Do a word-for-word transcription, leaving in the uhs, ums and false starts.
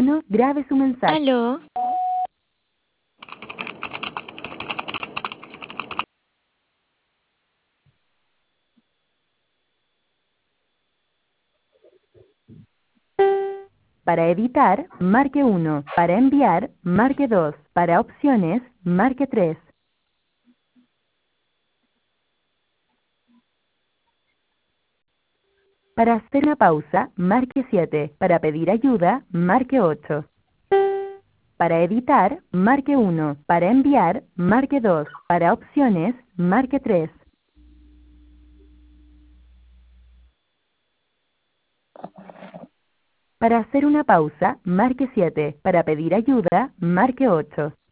tono, grabe su mensaje. ¿Aló? Para editar, marque uno. Para enviar, marque dos. Para opciones, marque tres. Para hacer una pausa, marque siete. Para pedir ayuda, marque ocho. Para editar, marque uno. Para enviar, marque dos. Para opciones, marque tres. Para hacer una pausa, marque siete. Para pedir ayuda, marque ocho.